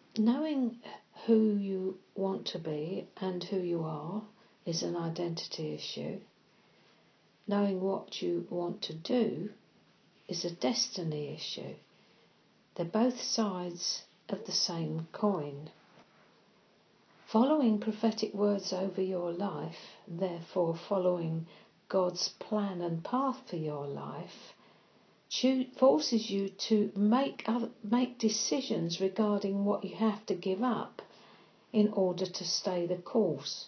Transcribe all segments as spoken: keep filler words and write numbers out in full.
knowing who you want to be and who you are is an identity issue. Knowing what you want to do is a destiny issue. They're both sides of the same coin. Following prophetic words over your life, therefore following God's plan and path for your life, forces you to make other, make decisions regarding what you have to give up in order to stay the course.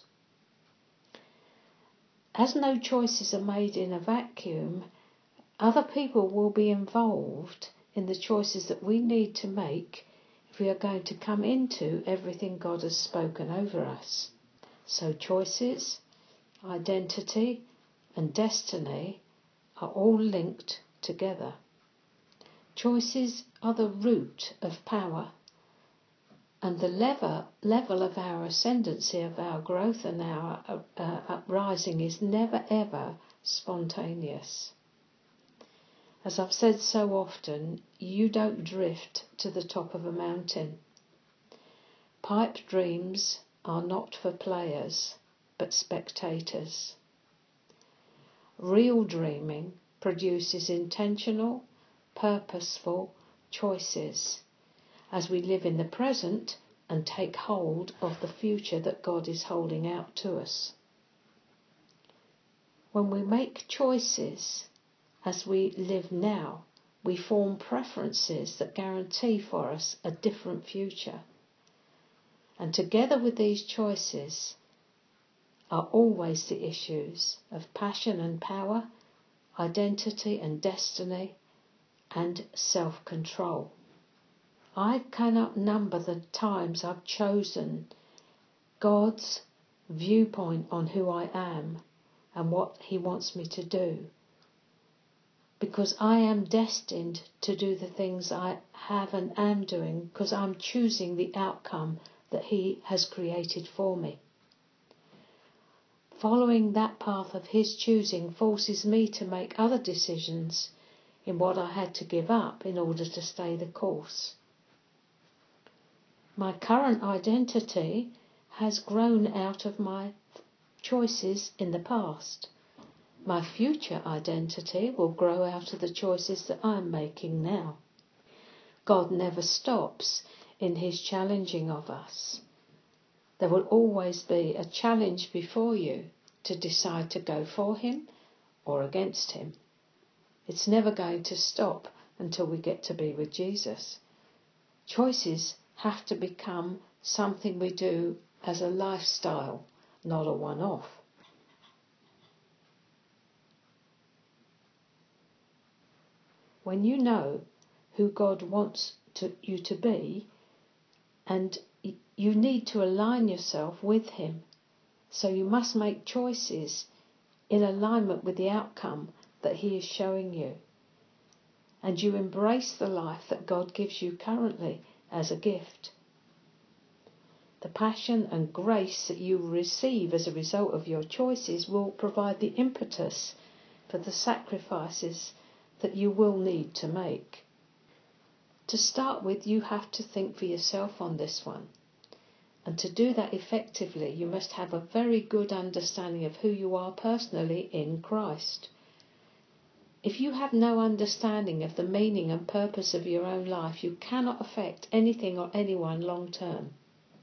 As no choices are made in a vacuum, other people will be involved in the choices that we need to make if we are going to come into everything God has spoken over us. So choices, identity, and destiny are all linked together. Choices are the root of power, and the lever, level of our ascendancy, of our growth and our uh, uh, uprising is never ever spontaneous. As I've said so often, you don't drift to the top of a mountain. Pipe dreams are not for players, but spectators. Real dreaming produces intentional, purposeful choices as we live in the present and take hold of the future that God is holding out to us. When we make choices as we live now, we form preferences that guarantee for us a different future. And together with these choices are always the issues of passion and power, identity and destiny, and self-control. I cannot number the times I've chosen God's viewpoint on who I am and what He wants me to do, because I am destined to do the things I have and am doing, because I'm choosing the outcome that He has created for me. Following that path of His choosing forces me to make other decisions in what I had to give up in order to stay the course. My current identity has grown out of my choices in the past. My future identity will grow out of the choices that I'm making now. God never stops in His challenging of us. There will always be a challenge before you to decide to go for Him or against Him. It's never going to stop until we get to be with Jesus. Choices have to become something we do as a lifestyle, not a one-off. When you know who God wants to, you to be, and you need to align yourself with Him, so you must make choices in alignment with the outcome that He is showing you. And you embrace the life that God gives you currently as a gift. The passion and grace that you receive as a result of your choices will provide the impetus for the sacrifices that you will need to make. To start with, you have to think for yourself on this one. And to do that effectively, you must have a very good understanding of who you are personally in Christ. If you have no understanding of the meaning and purpose of your own life, you cannot affect anything or anyone long term.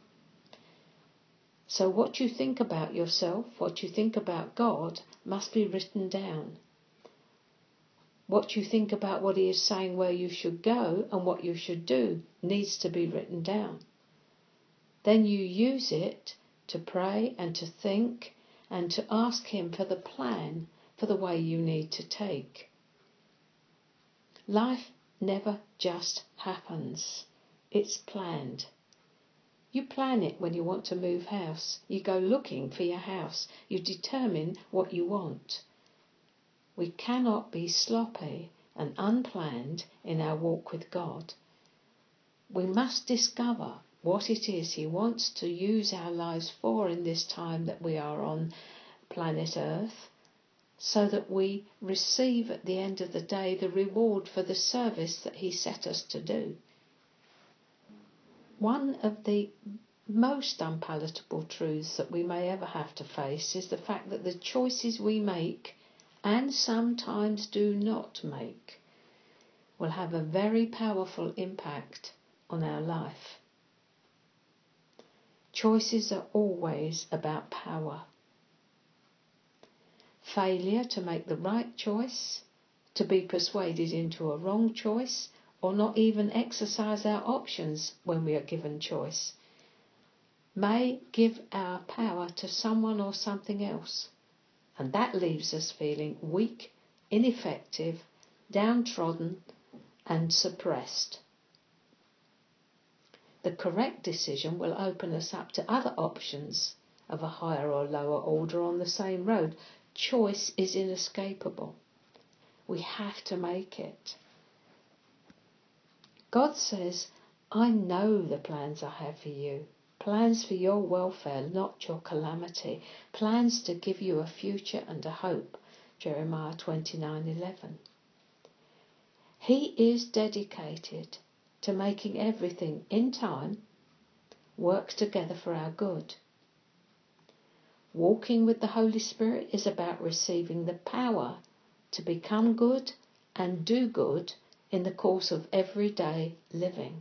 So what you think about yourself, what you think about God, must be written down. What you think about what He is saying, where you should go and what you should do, needs to be written down. Then you use it to pray and to think and to ask Him for the plan for the way you need to take. Life never just happens. It's planned. You plan it when you want to move house. You go looking for your house. You determine what you want. We cannot be sloppy and unplanned in our walk with God. We must discover what it is He wants to use our lives for in this time that we are on planet Earth, so that we receive at the end of the day the reward for the service that He set us to do. one of the most unpalatable truths that we may ever have to face is the fact that the choices we make, and sometimes do not make, will have a very powerful impact on our life. Choices are always about power. Failure to make the right choice, to be persuaded into a wrong choice, or not even exercise our options when we are given choice, may give our power to someone or something else, and that leaves us feeling weak, ineffective, downtrodden, and suppressed. The correct decision will open us up to other options of a higher or lower order on the same road. Choice is inescapable. We have to make it. God says, I know the plans I have for you. Plans for your welfare, not your calamity. Plans to give you a future and a hope. Jeremiah twenty-nine eleven. He is dedicated to making everything in time work together for our good. Walking with the Holy Spirit is about receiving the power to become good and do good in the course of everyday living.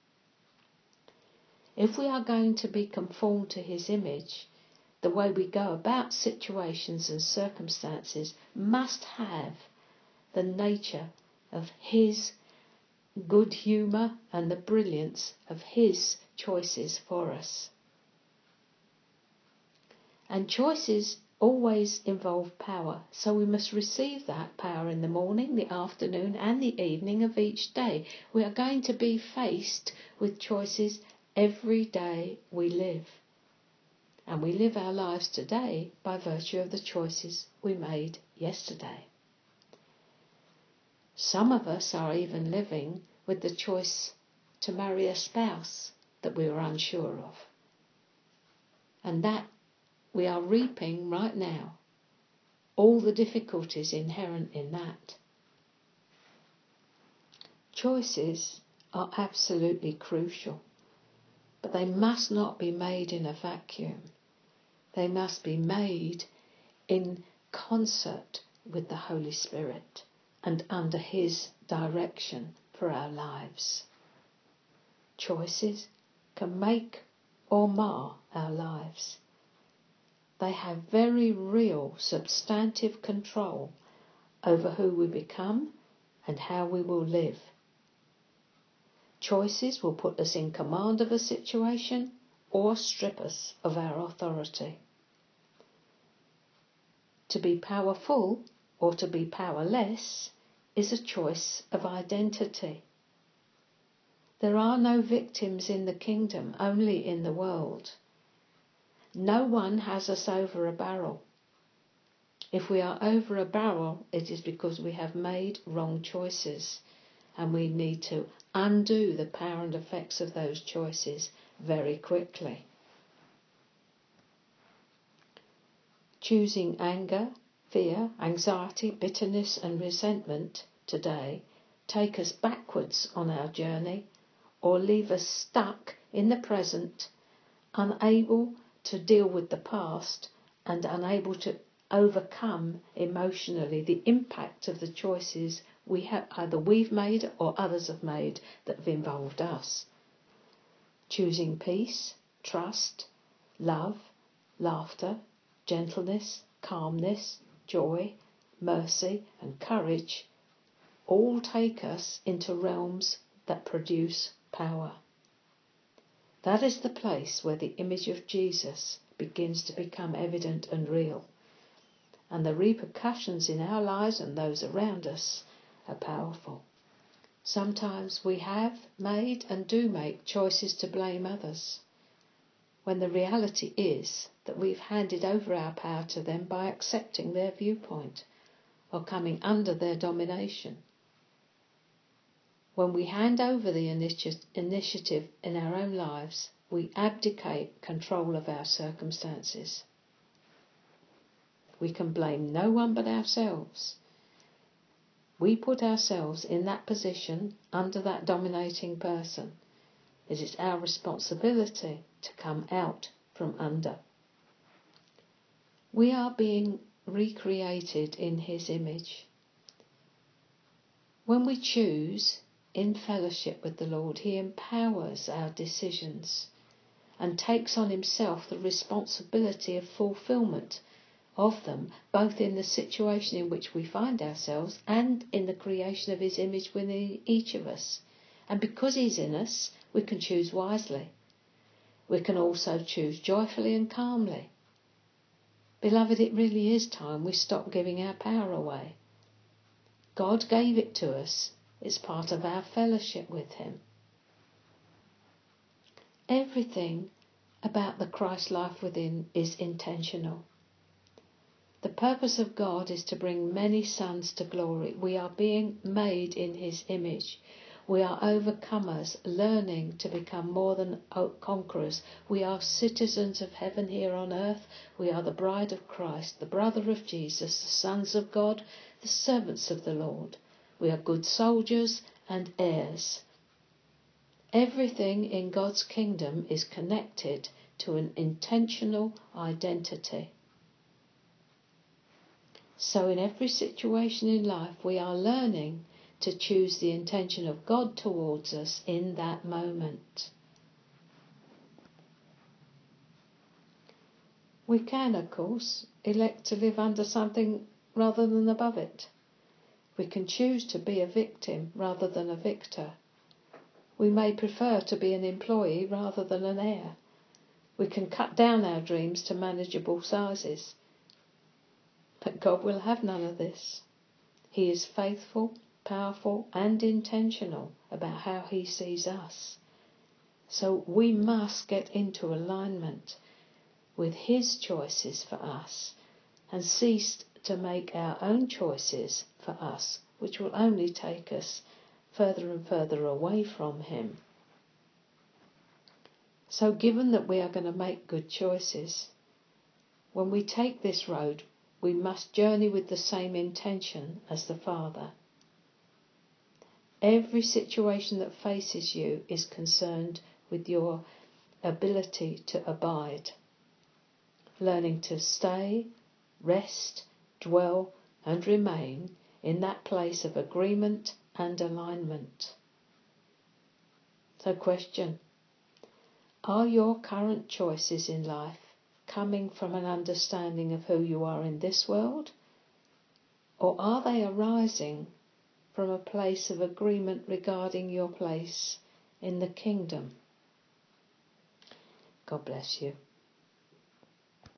If we are going to be conformed to His image, the way we go about situations and circumstances must have the nature of His good humour and the brilliance of His choices for us. And choices always involve power, so we must receive that power in the morning, the afternoon and the evening of each day. We are going to be faced with choices every day we live. And we live our lives today by virtue of the choices we made yesterday. Some of us are even living with the choice to marry a spouse that we were unsure of. And that we are reaping right now all the difficulties inherent in that. Choices are absolutely crucial, but they must not be made in a vacuum. They must be made in concert with the Holy Spirit and under His direction for our lives. Choices can make or mar our lives. They have very real, substantive control over who we become and how we will live. Choices will put us in command of a situation or strip us of our authority. To be powerful or to be powerless is a choice of identity. There are no victims in the kingdom, only in the world. No one has us over a barrel. If we are over a barrel, it is because we have made wrong choices, and we need to undo the power and effects of those choices very quickly. Choosing anger, fear, anxiety, bitterness and resentment today take us backwards on our journey or leave us stuck in the present, unable to deal with the past and unable to overcome emotionally the impact of the choices we have either we've made or others have made that have involved us. Choosing peace, trust, love, laughter, gentleness, calmness, joy, mercy and courage all take us into realms that produce power. That is the place where the image of Jesus begins to become evident and real, and the repercussions in our lives and those around us are powerful. Sometimes we have made and do make choices to blame others, when the reality is that we've handed over our power to them by accepting their viewpoint or coming under their domination. When we hand over the initi- initiative in our own lives, we abdicate control of our circumstances. We can blame no one but ourselves. We put ourselves in that position under that dominating person, It is our responsibility to come out from under. We are being recreated in his image. When we choose in fellowship with the Lord, he empowers our decisions and takes on himself the responsibility of fulfilment of them, both in the situation in which we find ourselves and in the creation of his image within each of us. And because he's in us, we can choose wisely. We can also choose joyfully and calmly. Beloved, it really is time we stop giving our power away. God gave it to us. It's part of our fellowship with him. Everything about the Christ life within is intentional. The purpose of God is to bring many sons to glory. We are being made in his image. We are overcomers, learning to become more than conquerors. We are citizens of heaven here on earth. We are the bride of Christ, the brother of Jesus, the sons of God, the servants of the Lord. We are good soldiers and heirs. Everything in God's kingdom is connected to an intentional identity. So in every situation in life, we are learning to choose the intention of God towards us in that moment. We can, of course, elect to live under something rather than above it. We can choose to be a victim rather than a victor. We may prefer to be an employee rather than an heir. We can cut down our dreams to manageable sizes. But God will have none of this. He is faithful, powerful and intentional about how he sees us. So we must get into alignment with his choices for us and cease to make our own choices for us, which will only take us further and further away from him. So given that we are going to make good choices, when we take this road, we must journey with the same intention as the Father. Every situation that faces you is concerned with your ability to abide, learning to stay, rest, dwell and remain in that place of agreement and alignment. So question, are your current choices in life coming from an understanding of who you are in this world, or are they arising from a place of agreement regarding your place in the kingdom? God bless you.